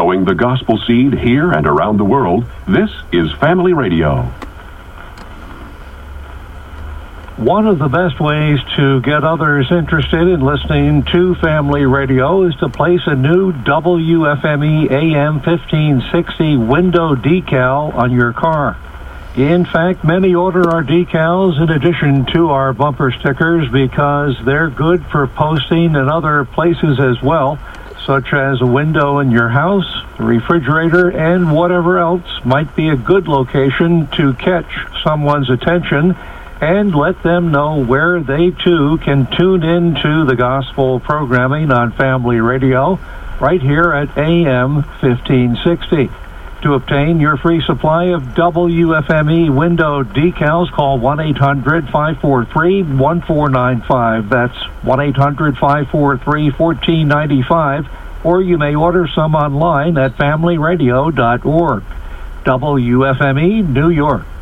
sowing the gospel seed here and around the world. This is Family Radio. One of the best ways to get others interested in listening to Family Radio is to place a new WFME AM 1560 window decal on your car. In fact, many order our decals in addition to our bumper stickers because they're good for posting in other places as well, such as a window in your house, the refrigerator, and whatever else might be a good location to catch someone's attention and let them know where they too can tune into the gospel programming on Family Radio right here at AM 1560. To obtain your free supply of WFME window decals, call 1-800-543-1495. That's 1-800-543-1495. Or you may order some online at familyradio.org. WFME, New York.